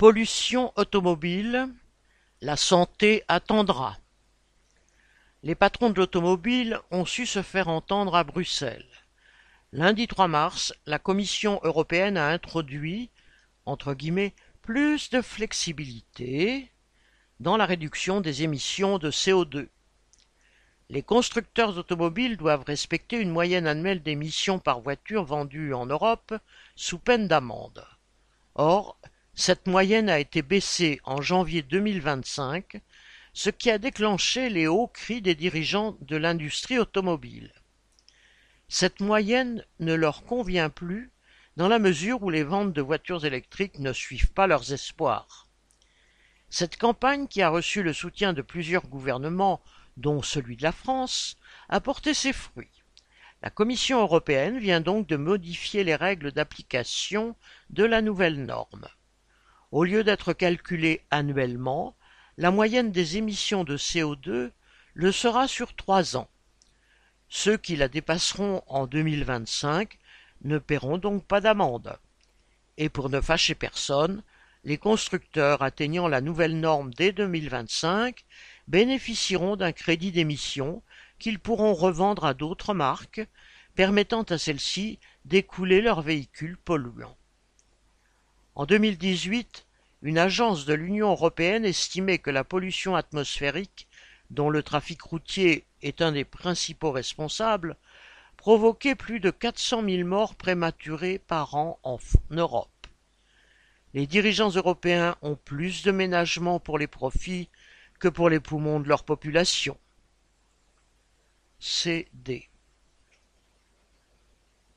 Pollution automobile, la santé attendra. Les patrons de l'automobile ont su se faire entendre à Bruxelles. Lundi 3 mars, la Commission européenne a introduit, entre guillemets, plus de flexibilité dans la réduction des émissions de CO2. Les constructeurs automobiles doivent respecter une moyenne annuelle d'émissions par voiture vendue en Europe sous peine d'amende. Or, cette moyenne a été baissée en janvier 2025, ce qui a déclenché les hauts cris des dirigeants de l'industrie automobile. Cette moyenne ne leur convient plus dans la mesure où les ventes de voitures électriques ne suivent pas leurs espoirs. Cette campagne, qui a reçu le soutien de plusieurs gouvernements, dont celui de la France, a porté ses fruits. La Commission européenne vient donc de modifier les règles d'application de la nouvelle norme. Au lieu d'être calculée annuellement, la moyenne des émissions de CO2 le sera sur 3 ans. Ceux qui la dépasseront en 2025 ne paieront donc pas d'amende. Et pour ne fâcher personne, les constructeurs atteignant la nouvelle norme dès 2025 bénéficieront d'un crédit d'émission qu'ils pourront revendre à d'autres marques, permettant à celles-ci d'écouler leurs véhicules polluants. En 2018, une agence de l'Union européenne estimait que la pollution atmosphérique, dont le trafic routier est un des principaux responsables, provoquait plus de 400 000 morts prématurées par an en Europe. Les dirigeants européens ont plus de ménagement pour les profits que pour les poumons de leur population. CD